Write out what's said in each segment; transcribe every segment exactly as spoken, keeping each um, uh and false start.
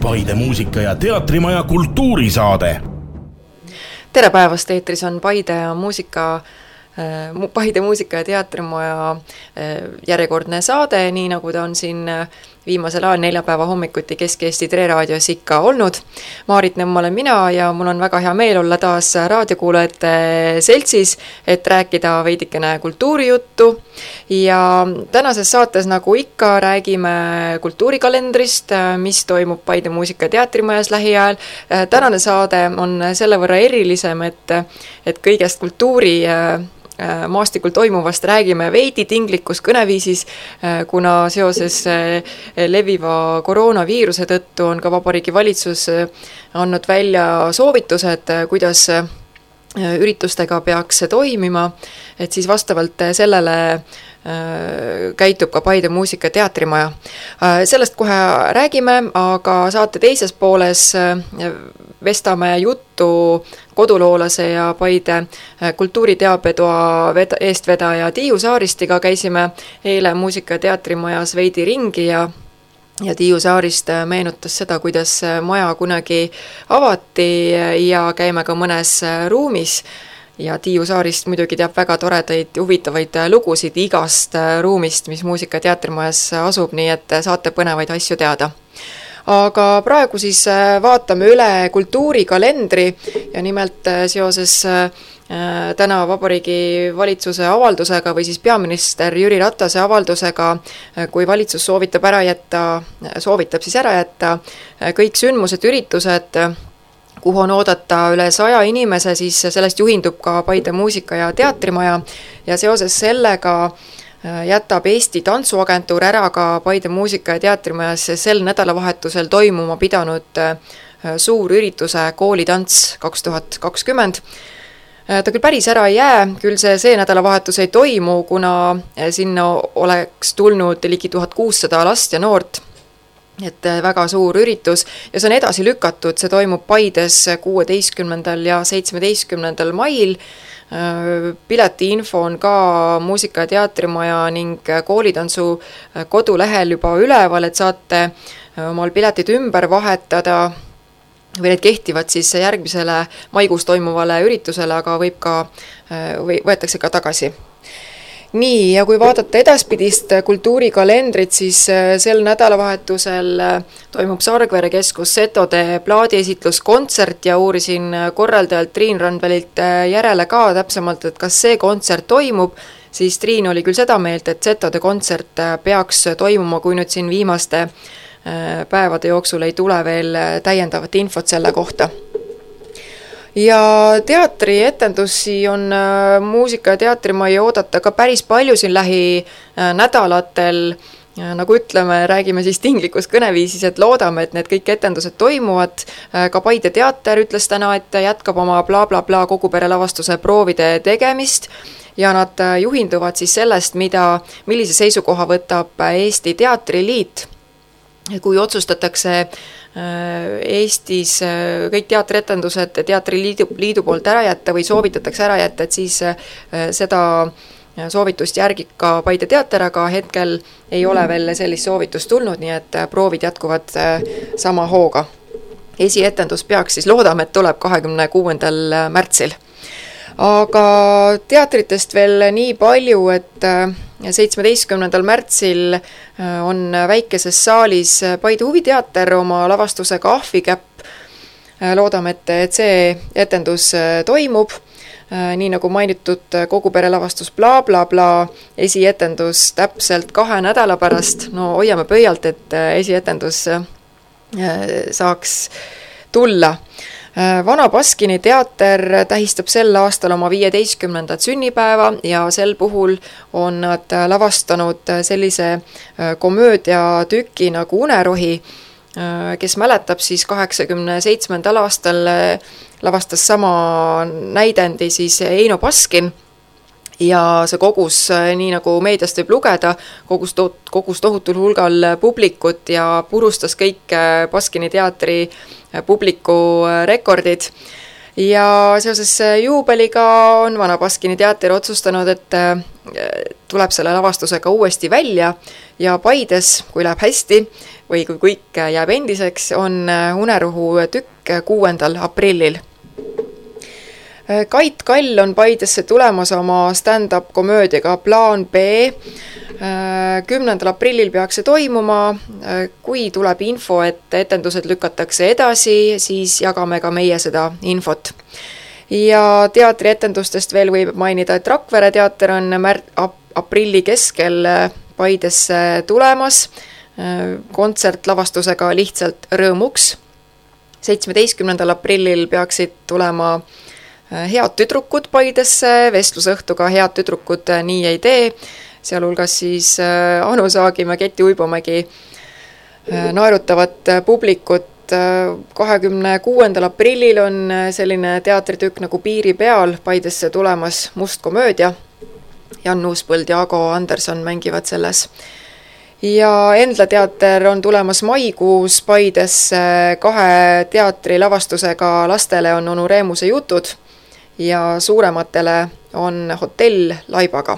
Paide muusika- ja teatrimaja kultuurisaade. Tere päevast, eetris on Paide muusika, Paide muusika- ja teatrimaja järjekordne saade, nii nagu ta on siin viimasel ajal neljapäeva hommikuti Kesk-Eesti Tre raadios ikka olnud. Maarit Nõmm olen mina ja mul on väga hea meel olla taas raadiokuulajate seltsis, et rääkida veidikene kultuurijuttu. Ja tänases saates, nagu ikka, räägime kultuurikalendrist, mis toimub Paide muusika- ja teatrimajas lähiajal. Tänane saade on selle võrra erilisem, et, et kõigest kultuuri maastikul toimuvast räägime veidi tinglikus kõneviisis, kuna seoses leviva koroonaviiruse tõttu on ka Vabariigi Valitsus andnud välja soovitused, kuidas üritustega peaks toimima, et siis vastavalt sellele käitub ka Paide muusika- ja teatrimaja. Sellest kohe räägime, aga saate teises pooles vestame juttu koduloolase ja Paide kultuuriteabetoa eestvedaja Tiiu Saaristiga. Käisime eile muusika- ja teatrimajas veidi ringi ja Ja Tiiu Saarist meenutas seda, kuidas maja kunagi avati ja käime ka mõnes ruumis. Ja Tiiu Saarist muidugi teab väga toredaid ja huvitavaid lugusid igast ruumist, mis muusika- ja teatrimajas asub, nii et saate põnevaid asju teada. Aga praegu siis vaatame üle kultuurikalendri ja nimelt seoses täna Vabariigi Valitsuse avaldusega või siis peaminister Jüri Ratase avaldusega, kui valitsus soovitab ära jätta, soovitab siis ära jätta kõik sündmused, üritused, kuhu on oodata üle saja inimese, siis sellest juhindub ka Paide muusika- ja teatrimaja ja seoses sellega jätab Eesti Tantsuagentuur ära ka Paide muusika- ja teatrimajas sel nädalavahetusel toimuma pidanud suur ürituse Koolitants kaks tuhat kakskümmend. Ta küll päris ära ei jää, küll see see nädalavahetus ei toimu, kuna sinna oleks tulnud ligi tuhat kuussada last ja noort, et väga suur üritus ja see on edasi lükatud, see toimub Paides kuueteistkümnendal ja seitsmeteistkümnendal mail. Piletiinfo on ka muusika- ja teatrimaja ning koolitantsu kodulehel juba üleval, et saate omal piletid ümber vahetada või need kehtivad siis järgmisele maikuus toimuvale üritusele, aga võib ka, või võetakse ka tagasi. Nii, ja kui vaadata edaspidist kultuurikalendrit, siis sel nädalavahetusel toimub Sargvere keskus Setode plaadiesitluskontsert ja uurisin korraldajalt Triin Randvelilt järele ka täpsemalt, et kas see kontsert toimub, siis Triin oli küll seda meelt, et Setode kontsert peaks toimuma, kui nüüd siin viimaste päevade jooksul ei tule veel täiendavat infot selle kohta. Ja teatrietendusi on muusika- ja teatrimai oodata ka päris palju siin lähi nädalatel. Nagu ütleme, räägime siis tinglikus kõneviisis, et loodame, et need kõik etendused toimuvad. Ka Paide teater ütles täna, et jätkab oma bla bla bla kogupere lavastuse proovide tegemist ja nad juhinduvad siis sellest, mida, millise seisukoha võtab Eesti Teatriliit. Kui otsustatakse Eestis kõik teatrietendused teatriliidu liidu poolt ära jätta või soovitatakse ära jätta, et siis seda soovitust järgib ka Paide teater, aga hetkel ei ole veel sellist soovitust tulnud, nii et proovid jätkuvad sama hooga. Esietendus peaks siis, loodame, et tuleb kahekümne kuuendal märtsil. Aga teatritest veel nii palju, et seitsmeteistkümnendal märtsil on väikeses saalis Paide huviteater oma lavastusega Ahvikäpp. Loodame, et, et see etendus toimub. Nii nagu mainitud kogupere lavastus bla bla bla, esietendus täpselt kahe nädala pärast. No hoiame pöialt, et esietendus saaks tulla. Vana Baskini teater tähistab sel aastal oma viieteistkümnendat sünnipäeva ja sel puhul on nad lavastanud sellise komöödia tüki nagu Unerohi, kes mäletab siis kaheksakümne seitsmendal aastal lavastas sama näidendi siis Eino Baskin ja see kogus, nii nagu meediast võib lugeda, kogus, to- kogus tohutul hulgal publikut ja purustas kõik Baskini teatri publiku rekordid. Ja seoses juubeliga on Vana Baskini teater otsustanud, et tuleb selle lavastusega uuesti välja ja Paides, kui läheb hästi, või kui kõik jääb endiseks, on Unerohu tükk kuuendal aprillil. Kait Kall on Paidesse tulemas oma stand-up komöödiaga Plaan B. kümnendal aprillil peaks see toimuma. Kui tuleb info, et etendused lükatakse edasi, siis jagame ka meie seda infot. Ja teatrietendustest veel võib mainida, et Rakvere teater on märt, ap, aprilli keskel Paidesse tulemas kontsertlavastusega Lihtsalt rõõmuks. seitsmeteistkümnendal aprillil peaksid tulema Head tüdrukud Paidesse, vestlusõhtuga Head tüdrukud nii ei tee, sealhulgas siis Anu Saagime, Keti Uibomägi naerutavat publikut. kahekümne kuuendal aprillil on selline teatritükk nagu Piiri peal Paidesse tulemas, Must komöödia. Jan Uuspõld ja Ago Anderson mängivad selles. Ja Endla teater on tulemas maikuus Paidesse kahe teatrilavastusega. Lastele on Onu Reemuse jutud ja suurematele on Hotell Laibaga.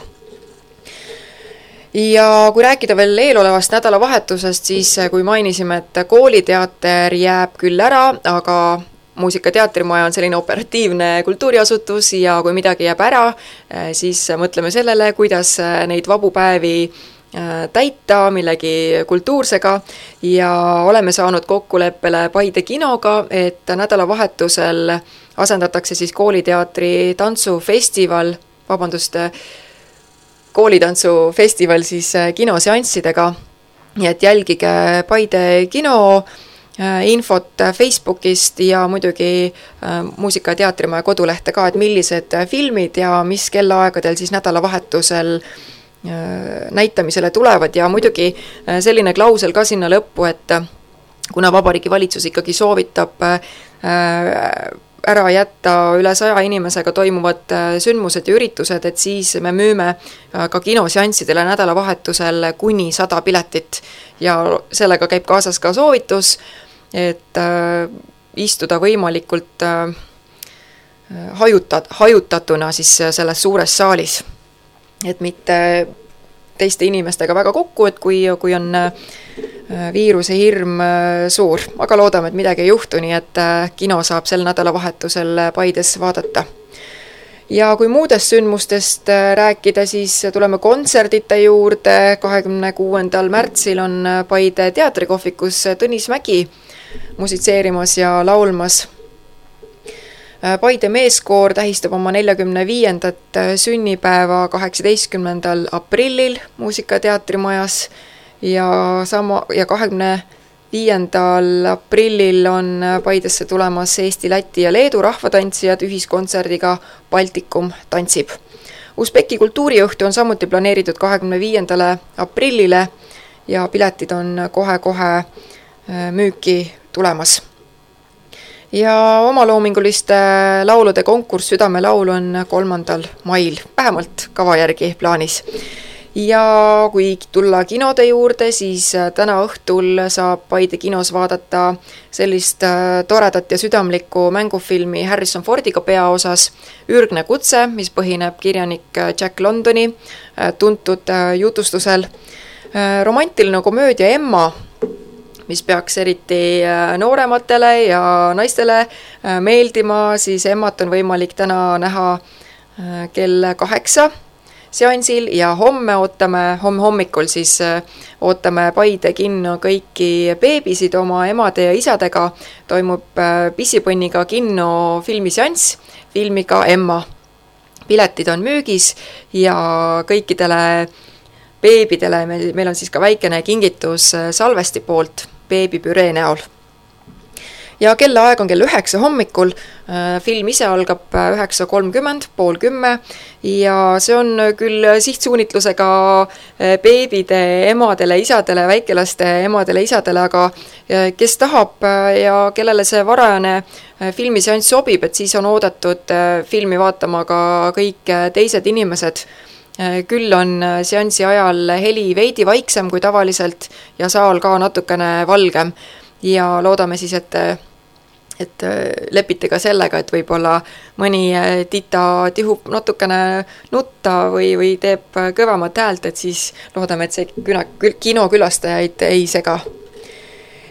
Ja kui rääkida veel eelolevast nädalavahetusest, siis kui mainisime, et kooliteater jääb küll ära, aga Muusikateatrimaja on selline operatiivne kultuuriasutus ja kui midagi jääb ära, siis mõtleme sellele, kuidas neid vabu päevi täita millegi kultuursega ja oleme saanud kokkuleppele Paide kinoga, et nädalavahetusel asendatakse siis kooliteatri tantsufestival, vabandust, koolitantsufestival siis kinoseanssidega. Nii et jälgige Paide kino infot Facebookist ja muidugi Muusika- ja Teatrimaja kodulehte ka, et millised filmid ja mis kellaaegadel siis nädalavahetusel näitamisele tulevad ja muidugi selline klausel ka sinna lõppu, et kuna Vabariigi Valitsus ikkagi soovitab ära jätta üle saja inimesega toimuvad sündmused ja üritused, et siis me müüme ka kinoseanssidele nädalavahetusel kuni sada piletit ja sellega käib kaasas ka soovitus, et istuda võimalikult hajutat, hajutatuna siis selles suures saalis. Et mitte teiste inimestega väga kokku, et kui, kui on viiruse hirm suur. Aga loodame, et midagi ei juhtu, nii et kino saab sel nädalavahetusel Paides vaadata. Ja kui muudest sündmustest rääkida, siis tuleme kontserdite juurde. kahekümne kuuendal märtsil on Paide teatrikohvikus Tõnis Mägi musitseerimas ja laulmas. Paide meeskoor tähistab oma neljakümne viiendat sünnipäeva kaheksateistkümnendal aprillil Muusika- ja Teatrimajas ja, sama, ja kahekümne viiendal aprillil on Paidesse tulemas Eesti, Läti ja Leedu rahvatantsijad ühiskontserdiga Baltikum tantsib. Usbeki kultuuriõhtu on samuti planeeritud kahekümne viiendale aprillile ja piletid on kohe-kohe müüki tulemas. Ja omaloominguliste laulude konkurss Südamelaul on kolmandal mail, vähemalt kava järgi plaanis. Ja kui tulla kinode juurde, siis täna õhtul saab Paide kinos vaadata sellist toredat ja südamlikku mängufilmi Harrison Fordiga peaosas Ürgne kutse, mis põhineb kirjanik Jack Londoni tuntud jutustusel. Romantiline komöödia Emma, mis peaks eriti noorematele ja naistele meeldima, siis Emmat on võimalik täna näha kell kaheksa seansil ja homme ootame, homme hommikul siis ootame Paide kinno kõiki beebisid oma emade ja isadega. Toimub Pissipõnniga kinno filmiseanss filmiga Emma. Piletid on müügis ja kõikidele beebidele meil on siis ka väikene kingitus Salvesti poolt beebipüree näol. Ja kellaaeg on kell üheksa hommikul, film ise algab üheksa kolmkümmend, pool kümme ja see on küll sihtsuunitlusega beebide emadele, isadele, väikelaste emadele, isadele, aga kes tahab ja kellele see varajane filmiseanss sobib, et siis on oodatud filmi vaatama ka kõik teised inimesed. Küll on seansi ajal heli veidi vaiksem kui tavaliselt ja saal ka natukene valgem ja loodame siis, et, et lepite ka sellega, et võib-olla mõni tita tihub natukene nutta või, või teeb kõvemat häält, et siis loodame, et see kinokülastajaid ei sega.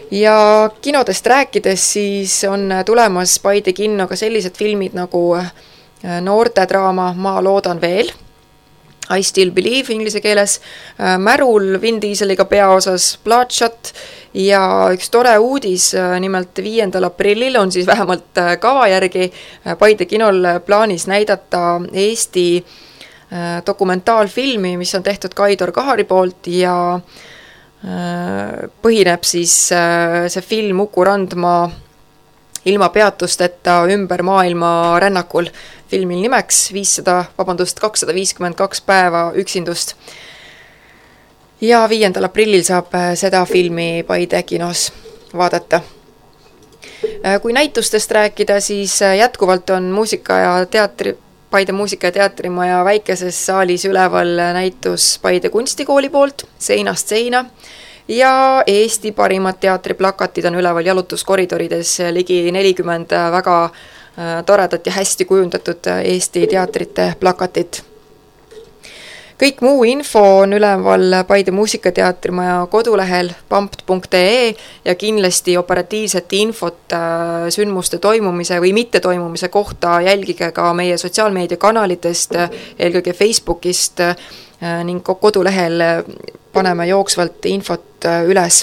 ja kinodest rääkides siis on tulemas Paide kinno ka sellised filmid nagu noortedraama Ma loodan veel, I Still Believe inglise keeles, Märul Vin Dieseliga peaosas, Bloodshot ja üks tore uudis, nimelt viiendal aprillil on siis vähemalt kava järgi Paide kinol plaanis näidata Eesti dokumentaalfilmi, mis on tehtud Kaidor Kahari poolt ja põhineb siis see film Uku Randma ilma peatusteta ümber maailma rännakul. Filmil nimeks viissada, vabandust, kakssada viiskümmend kaks päeva üksindust. Ja viiendal aprillil saab seda filmi Paide kinos vaadata. Kui näitustest rääkida, siis jätkuvalt on muusika ja teatri, Paide muusika- ja teatrimaja väikeses saalis üleval näitus Paide kunstikooli poolt, Seinast seina, ja Eesti parimad teatriplakatid on üleval jalutuskoridorides, ligi nelikümmend väga toredat ja hästi kujundatud Eesti teatrite plakatit. Kõik muu info on üleval Paide muusikateatrimaja kodulehel pampt punkt ee ja kindlasti operatiivset infot sündmuste toimumise või mitte toimumise kohta jälgige ka meie sotsiaalmeediakanalitest, eelkõige Facebookist ning kodulehel paneme jooksvalt infot üles.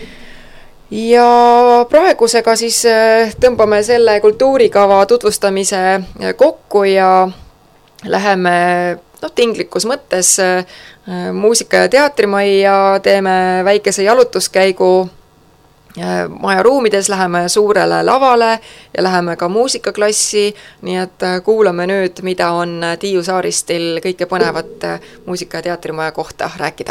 Ja praegusega siis tõmbame selle kultuurikava tutvustamise kokku ja läheme no, tinglikus mõttes muusika- ja teatrimajja, teeme väikese jalutuskäigu maja ruumides, läheme suurele lavale ja läheme ka muusikaklassi, nii et kuulame nüüd, mida on Tiiu Saaristil kõike põnevat muusika- ja teatrimaja kohta rääkida.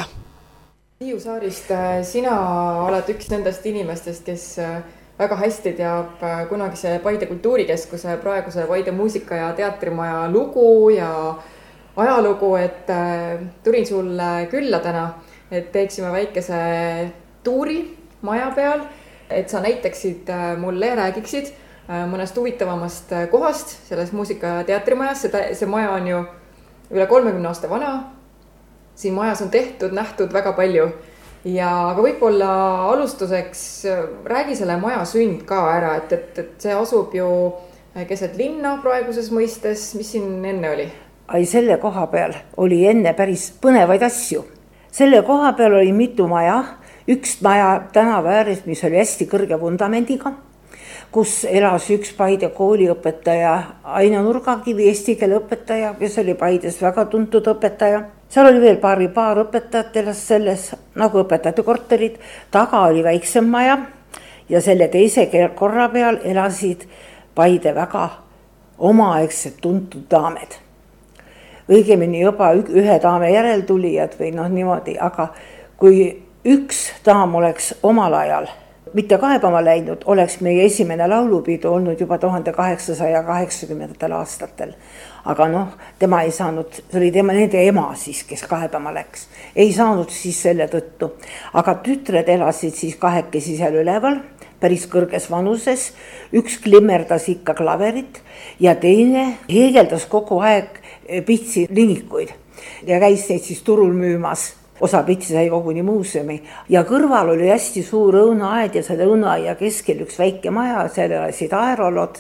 Tiiu Saarist, sina oled üks nendest inimestest, kes väga hästi teab kunagise Paide kultuurikeskuse, praeguse Paide muusika- ja teatrimaja lugu ja ajalugu, et tulin sulle külla täna, et teeksime väikese tuuri maja peal, et sa näitaksid mulle ja räägiksid mõnest huvitavamast kohast selles muusika- ja teatrimajas. See, see maja on ju üle kolmekümne aasta vana. Siin majas on tehtud, nähtud väga palju. Ja aga võib-olla alustuseks räägi selle maja sünd ka ära, et, et, et see asub ju keset linna praeguses mõistes. Mis siin enne oli? Ai, selle koha peal oli enne päris põnevaid asju. Selle koha peal oli mitu maja. Üks maja tänava ääres, mis oli hästi kõrge vundamendiga, kus elas üks Paide kooliõpetaja, Aino Nurgakivi, eesti keele õpetaja, kes oli Paides väga tuntud õpetaja. Seal oli veel paari paar õpetajat elas selles, nagu õpetajate korterid. Taga oli väiksem maja ja selle teise korra peal elasid Paide väga omaaegsed tuntud daamed. Õigemini juba ühe daame järeltulijad või noh niimoodi, aga kui üks daam oleks omal ajal mitte kaebama läinud, oleks meie esimene laulupidu olnud juba tuhande kaheksasaja kaheksakümnendatel aastatel. Aga noh, tema ei saanud, see oli tema nende ema siis, kes kaebama läks. Ei saanud siis selle tõttu. Aga tütred elasid siis kahekesi seal üleval, päris kõrges vanuses. Üks klimmerdas ikka klaverit ja teine heegeldas kogu aeg pitsi linnikuid ja käis neid siis turul müümas. Osa pitsi sai koguni muuseumi ja kõrval oli hästi suur õunaaed ja selle õunaaia keskel üks väike maja, seal elasid aerolod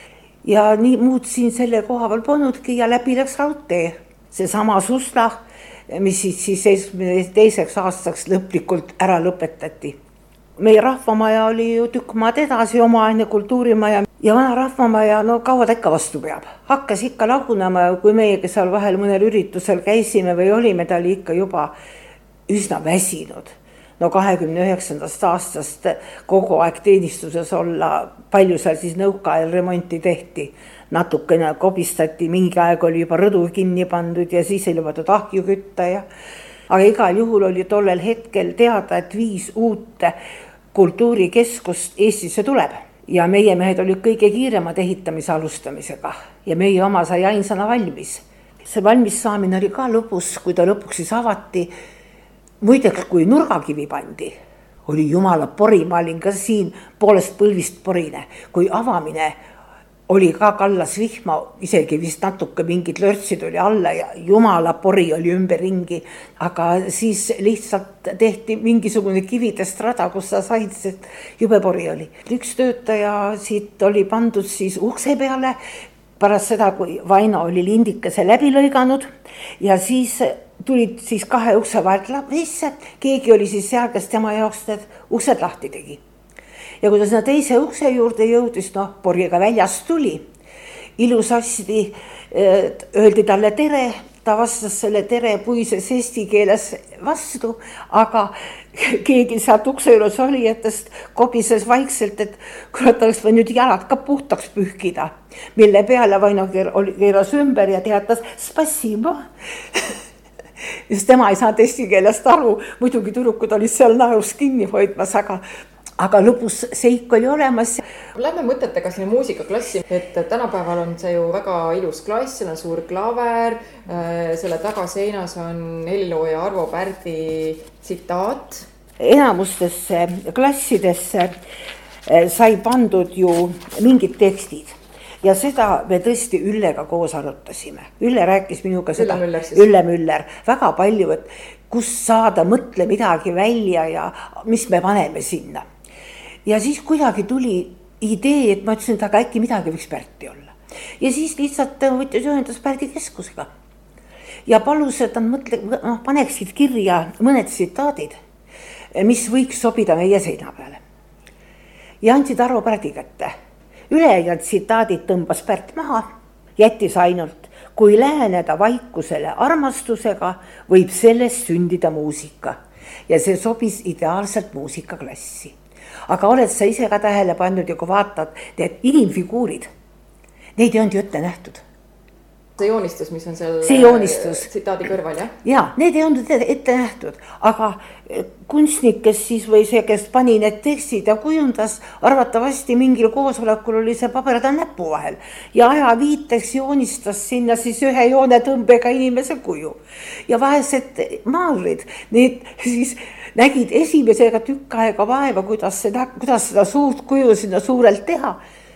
ja nii muud siin selle koha peal polnudki ja läbi läks raudtee. See sama Susla, mis siis seitsmekümne teiseks aastaks lõplikult ära lõpetati. Meie rahvamaja oli ju tükk maad edasi, omaaegne kultuurimaja ja vana rahvamaja, no kaua ta ikka vastu peab. Hakkas ikka lagunema, kui meie, kes seal vahel mõnel üritusel käisime või olime, ta oli ikka juba üsna väsinud. No kahekümne üheksandast aastast kogu aeg teenistuses olla, palju seal siis nõukaajal remonti tehti. Natukene kobistati, mingi aeg oli juba rõdu kinni pandud ja siis oli lubatud ahju kütta ja aga igal juhul oli tollel hetkel teada, et viis uut kultuurikeskust Eestisse tuleb. Ja meie mehed olid kõige kiiremad ehitamise alustamisega ja meie oma sai ainsana valmis. See valmis saamine oli ka lõpus, kui ta lõpuks siis avati. Muideks, kui nurgakivi pandi, oli jumala pori, ma olin ka siin poolest põlvist porine. Kui avamine oli ka kallas vihma, isegi vist natuke mingid lörtsid oli alla ja jumala pori oli ümberringi, aga siis lihtsalt tehti mingisugune kividest rada, kus sa said, et jube pori oli. Üks töötaja siit oli pandud siis ukse peale pärast seda, kui Vaino oli lindikese läbi lõiganud ja siis tulid siis kahe ukse vahelt sisse, keegi oli siis seal, kes tema jaoks need uksed lahti tegi. Ja kui ta sinna teise ukse juurde jõudis, noh, porgiga väljast tuli, ilusasti öeldi talle tere, ta vastas selle tere puises eesti keeles vastu, aga keegi sealt ukse juures olijatest kobises vaikselt, et kurat oleks või nüüd jalad ka puhtaks pühkida, mille peale Vaino keeras ümber ja teatas spassiba. Just tema ei saanud eesti keelest aru, muidugi tüdrukud olid seal naerus kinni hoidmas, aga aga lõpus seik oli olemas. Lähme mõtetega sinna muusikaklassi, et tänapäeval on see ju väga ilus klass, seal on suur klaver, selle tagaseinas on helilooja Arvo Pärdi tsitaat. Enamustesse klassidesse sai pandud ju mingid tekstid ja seda me tõesti Üllega koos arutasime. Ülle rääkis minuga seda, Ülle Müller, Ülle Müller väga palju, et kus saada, mõtle midagi välja ja mis me paneme sinna. Ja siis kuidagi tuli idee, et ma ütlesin, et aga äkki midagi võiks Pärti olla. Ja siis lihtsalt võttis ühendas Pärdi keskusega. Ja palus, et nad mõtle, no, paneksid kirja mõned tsitaadid, mis võiks sobida meie seina peale. Ja andsid Arvo Pärdi kätte. Ülejäänud tsitaadid tõmbas Pärt maha, jättis ainult, kui läheneda vaikusele armastusega, võib sellest sündida muusika. Ja see sobis ideaalselt muusikaklassi. Aga oled sa ise ka tähele pannud ja kui vaatad, need inimfiguurid, neid ei olnud ju ette nähtud. See joonistus, mis on seal tsitaadi kõrval, jah? Jaa, need ei olnud ette nähtud, aga kunstnik, kes siis või see, kes pani need tekstid ja kujundas, arvatavasti mingil koosolekul oli see paber ta näpu vahel ja aja viiteks joonistas sinna siis ühe joone tõmbega inimese kuju. Ja vahesed maalrid, need siis nägid esimesega tükk aega vaeva, kuidas seda, kuidas seda suurt kuju sinna suurelt teha.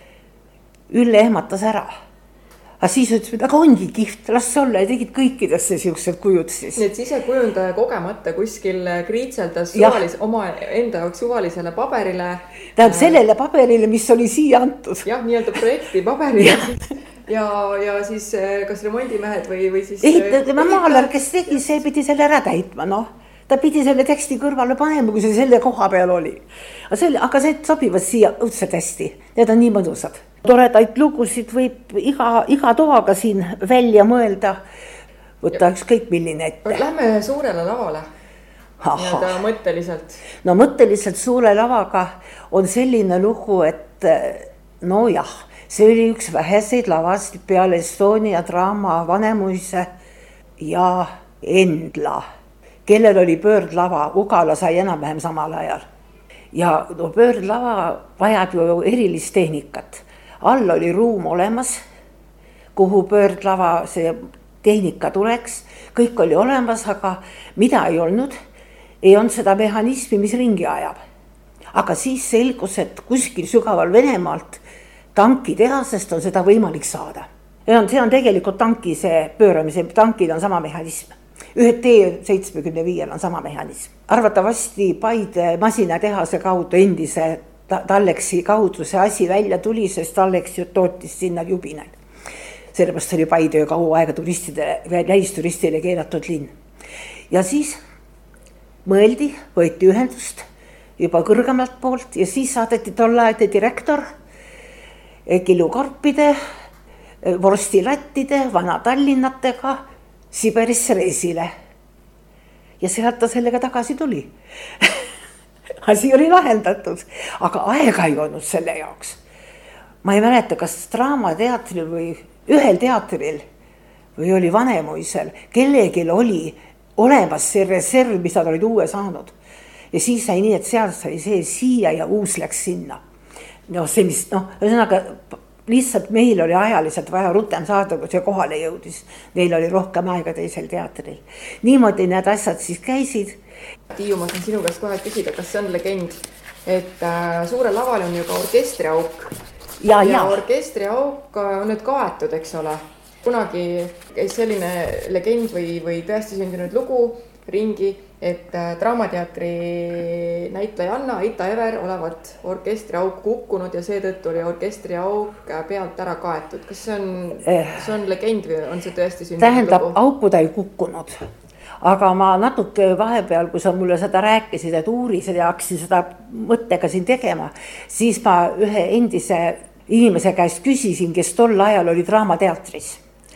Ülle ehmatas ära. Aga siis ütles, aga ongi kihvt, las olla ja tegid kõikidesse siuksed kujud siis. Nii et sisekujundaja kogemata kuskil kriitseldas suvalis, oma enda jaoks suvalisele paberile. Tähendab sellele paberile, mis oli siia antud. Jah, nii-öelda projekti paberile. Ja, ja siis kas remondimehed või, või siis... Ehitame maalar, kes tegi, see pidi selle ära täitma, noh. Ta pidi selle teksti kõrvale panema, kui see selle koha peal oli. Aga, selle, aga see sobivad siia õudselt hästi. Need on nii mõnusad. Toredaid lugusid võib iga, iga toaga siin välja mõelda. Võtta üks kõik milline ette. Lähme suurele lavale. Nii-öelda mõtteliselt. No mõtteliselt suure lavaga on selline lugu, et no jah, see oli üks väheseid lavast peale Estonia draama Vanemuise ja Endla, kellel oli pöördlava, Ugala sai enam-vähem samal ajal. Ja no, pöördlava vajab ju erilist tehnikat. All oli ruum olemas, kuhu pöördlava see tehnika tuleks. Kõik oli olemas, aga mida ei olnud, ei olnud seda mehhanismi, mis ringi ajab. Aga siis selgus, et kuskil sügaval Venemaalt tankitehasest on seda võimalik saada. Ja on, see on tegelikult tanki see pööramise, tankid on sama mehhanism. Ühed T seitsekümmend viis on sama mehhanism. Arvatavasti Paide masinatehase kaudu endise Talleksi kaudu see asi välja tuli, sest Talleksi tootis sinna jubinaid. Sellepärast oli Paide ju kaua aega turistidele, välisturistile keelatud linn. Ja siis mõeldi, võeti ühendust juba kõrgemalt poolt ja siis saadeti tollaide direktor kilukarpide, vorstilattide, vana Tallinnatega Siberisse reisile. Ja sealt ta sellega tagasi tuli. Asi oli lahendatud, aga aega ei olnud selle jaoks. Ma ei mäleta, kas Draamateatril või ühel teatril või oli Vanemuisel, kellegil oli olemas see reserv, mis nad olid uue saanud. Ja siis sai nii, et seal sai see siia ja uus läks sinna. No see, mis, noh, ühesõnaga, lihtsalt meil oli ajaliselt vaja rutem saada, kui see kohale jõudis. Neil oli rohkem aega teisel teatril. Niimoodi need asjad siis käisid. Tiiu, ma saan sinu käest kohe küsida, kas see on legend, et äh, suure laval on ju ka orkestriauk ja, ja ja. orkestriauk on nüüd kaetud, eks ole. Kunagi käis selline legend või, või tõesti sündinud lugu ringi, et Draamateatri näitlejanna Ita Ever olevat orkestriauk kukkunud ja seetõttu oli orkestriauk pealt ära kaetud. Kas see on, see on legend või on see tõesti sündinud Tähendab, lugu? auku ta ei kukkunud. Aga ma natuke vahepeal, kui sa mulle seda rääkisid, et uurisid ja hakkasin seda mõttega siin tegema, siis ma ühe endise inimese käest küsisin, kes tol ajal oli Draamateatris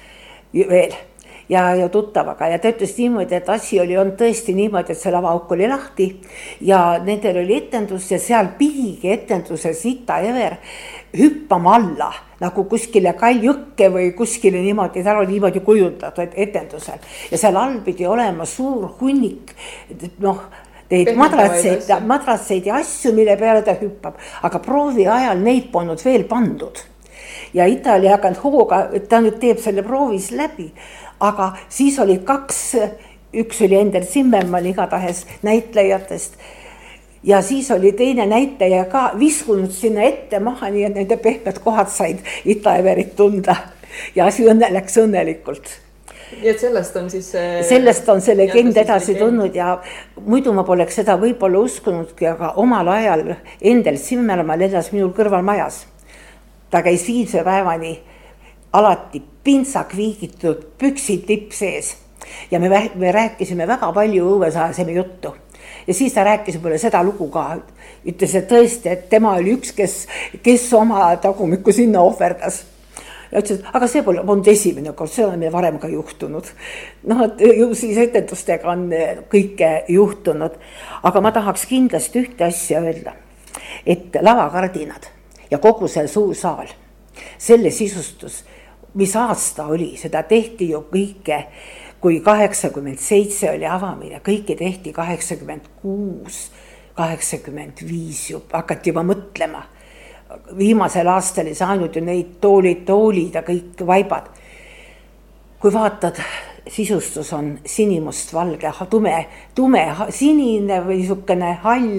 veel ja, ja tuttavaga ja ta ütles niimoodi, et asi oli on tõesti niimoodi, et see lavaauk oli lahti ja nendel oli etendus ja seal pidigi etenduses Ita Ever hüppama alla nagu kuskile Kaljõkke või kuskile niimoodi, tal oli niimoodi kujundatud etendusel ja seal all pidi olema suur hunnik noh, neid madratseid, madratseid ja asju, mille peale ta hüppab, aga proovi ajal neid polnud veel pandud ja Ita oli hakanud hooga, et ta nüüd teeb selle proovis läbi, aga siis oli kaks, üks oli Endel Zimmermann igatahes näitlejatest ja siis oli teine näitleja ka viskunud sinna ette maha, nii et nende pehmed kohad said Ita Everit tunda ja asi õnne läks õnnelikult. Nii et sellest on siis sellest on see legend edasi tulnud ja muidu ma poleks seda võib-olla uskunudki, aga omal ajal Endel Zimmermann elas minul kõrval majas. Ta käis viimse päevani alati pintsak viigitud püksid tipp sees ja me, me rääkisime väga palju õuesajasemi juttu ja siis ta rääkis mulle seda lugu ka, ütles, et tõesti, et tema oli üks, kes, kes oma tagumikku sinna ohverdas ja ütles, et aga see pole olnud esimene kord, see on meil varem ka juhtunud noh, ju siis etendustega on kõike juhtunud, aga ma tahaks kindlasti ühte asja öelda, et lavakardinad ja kogu see suur saal, selle sisustus, mis aasta oli, seda tehti ju kõike, kui kaheksakümmend seitse oli avamine, kõike tehti kaheksakümmend kuus, kaheksakümmend viis juba, hakati juba mõtlema. Viimasel aastal ei saanud ju neid toolid, toolid ja kõik vaibad. Kui vaatad, sisustus on sinimust valge, tume, tume sinine või niisugune hall,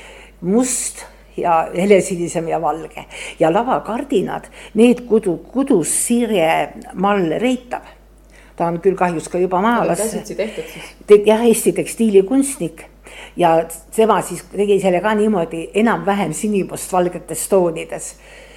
must ja helesinisem ja valge ja lavakardinad, need kudu, kudus Sirje Mall Reitab. Ta on küll kahjus ka juba maalas. Käsitsi tehtud siis? Jah, Eesti tekstiilikunstnik ja tema siis tegi selle ka niimoodi enam-vähem sinimust valgetes toonides.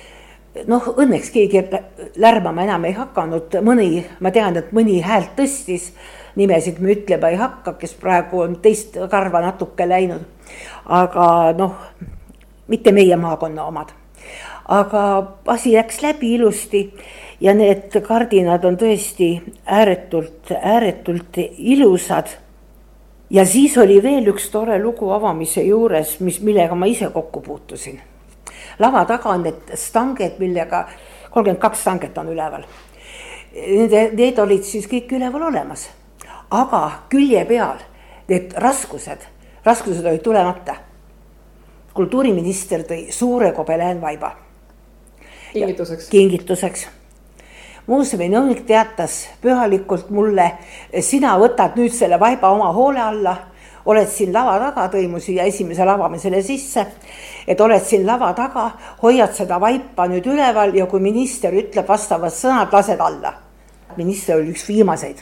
Noh, õnneks keegi lärmama enam ei hakanud, mõni, ma tean, et mõni häält tõstis, nimesid me ütlema ei hakka, kes praegu on teist karva natuke läinud, aga noh, mitte meie maakonna omad. Aga asi läks läbi ilusti ja need kardinad on tõesti ääretult, ääretult ilusad. Ja siis oli veel üks tore lugu avamise juures, mis, millega ma ise kokku puutusin. Lava taga on need stanged, millega kolmkümmend kaks stanget on üleval. Need, need olid siis kõik üleval olemas. Aga külje peal need raskused, raskused olid tulemata. Kultuuriminister tõi suure kobeläänvaiba. Kingituseks. Kingituseks. Muuseumi nõunik teatas pühalikult mulle, sina võtad nüüd selle vaiba oma hoole alla, oled siin lava taga, tõi mu siia esimese lavamisele sisse, et oled siin lava taga, hoiad seda vaipa nüüd üleval ja kui minister ütleb vastavad sõnad, lased alla. Minister oli üks viimaseid.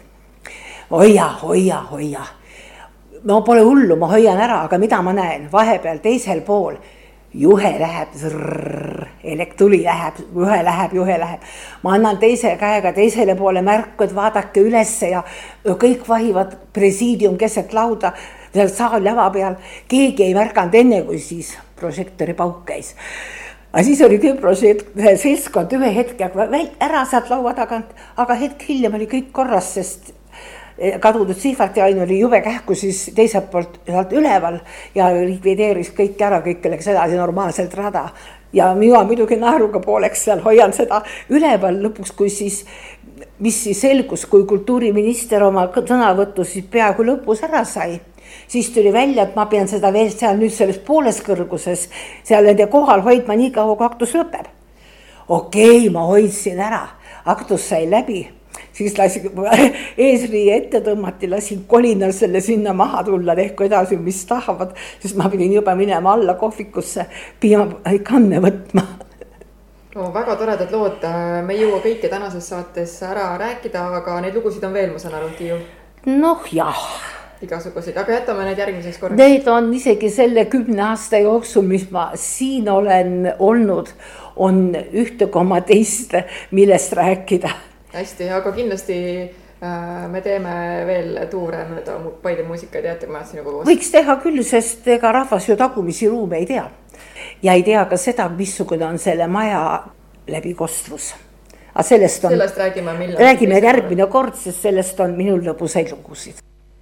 Hoia, hoia, hoia. No pole hullu, ma hoian ära, aga mida ma näen? Vahepeal teisel pool juhe läheb, zrrr, elektuli läheb, juhe läheb, juhe läheb. Ma annan teise käega teisele poole märku, et vaadake ülesse ja kõik vahivad presiidium keset lauda, seal saal lava peal. Keegi ei märkanud enne, kui siis prožektori pauk käis. Aga siis oli küll projekt, seltskond ühe hetke ära sealt laua tagant, aga hetk hiljem oli kõik korras, sest kadunud Siifart ja Ain oli jube kähku siis teiselt poolt sealt üleval ja likvideeris kõik ära, kõik läks edasi normaalselt rada. Ja mina muidugi naeruga pooleks seal hoian seda üleval lõpuks, kui siis, mis siis selgus, kui kultuuriminister oma sõnavõttu siis peaaegu lõpus ära sai. Siis tuli välja, et ma pean seda veel seal nüüd selles pooles kõrguses, seal nende kohal hoidma nii kaua, kui aktus lõpeb. Okei, ma hoidsin ära, aktus sai läbi. Siis lasi, eesriie ette tõmmati, lasin kolinal selle sinna maha tulla, tehku edasi, mis tahavad, sest ma pidin juba minema alla kohvikusse piima kanne võtma. no, väga toredad lood, me ei jõua kõike tänases saates ära rääkida, aga neid lugusid on veel, ma saan aru, Tiiu? noh jah. igasuguseid, aga jätame need järgmiseks korraks. Need on isegi selle kümne aasta jooksul, mis ma siin olen olnud, on ühte koma teist, millest rääkida. hästi, aga kindlasti äh, me teeme veel tuure mööda Paide muusika- ja teatrimajas sinu kogus. Võiks teha küll, sest ega rahvas ju tagumisi ruume ei tea. Ja ei tea ka seda, missugune on selle maja läbikostvus. Aga sellest, on, sellest räägime, millal räägime järgmine kord, sest sellest on minul lõbusaid lugusid.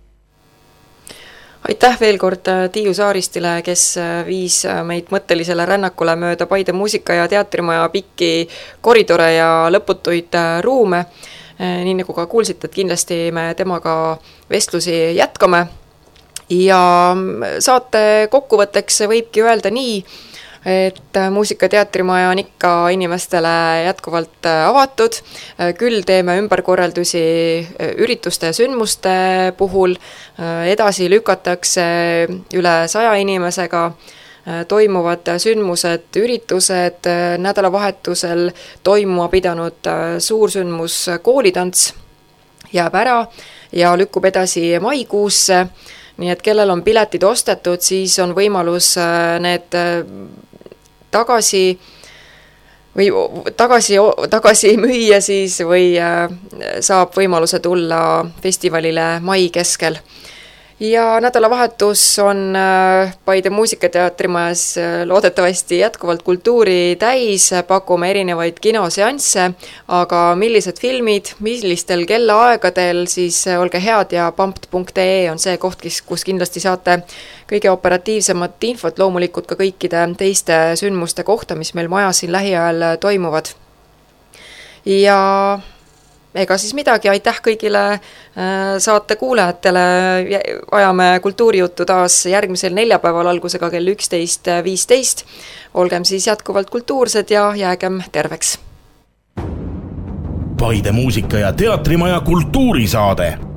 Aitäh veel kord Tiiu Saaristile, kes viis meid mõttelisele rännakule mööda Paide muusika- ja teatrimaja pikki koridore ja lõputuid ruume. Nii nagu ka kuulsite, et kindlasti me temaga vestlusi jätkame. Ja saate kokkuvõtteks võibki öelda nii, et muusika- ja teatrimaja on ikka inimestele jätkuvalt avatud, küll teeme ümberkorraldusi ürituste ja sündmuste puhul, edasi lükatakse üle saja inimesega, toimuvad sündmused, üritused, nädalavahetusel toimuma pidanud suursündmus koolitants jääb ära ja lükkub edasi maikuusse, nii et kellel on piletid ostetud, siis on võimalus need tagasi või tagasi, tagasi müüa siis või saab võimaluse tulla festivalile mai keskel. Ja nädalavahetus on Paide muusikateatrimajas loodetavasti jätkuvalt kultuuri täis, pakume erinevaid kinoseansse, aga millised filmid, millistel kellaaegadel, siis olge head ja pampt punkt ee on see koht, kus kindlasti saate kõige operatiivsemat infot, loomulikult ka kõikide teiste sündmuste kohta, mis meil majas siin lähiajal toimuvad. Ja ega siis midagi, aitäh kõigile saate kuulajatele, ajame kultuurijuttu taas järgmisel neljapäeval algusega kell üksteist viisteist. Olgem siis jätkuvalt kultuursed ja jäägem terveks. Paide muusika- ja teatrimaja kultuurisaade.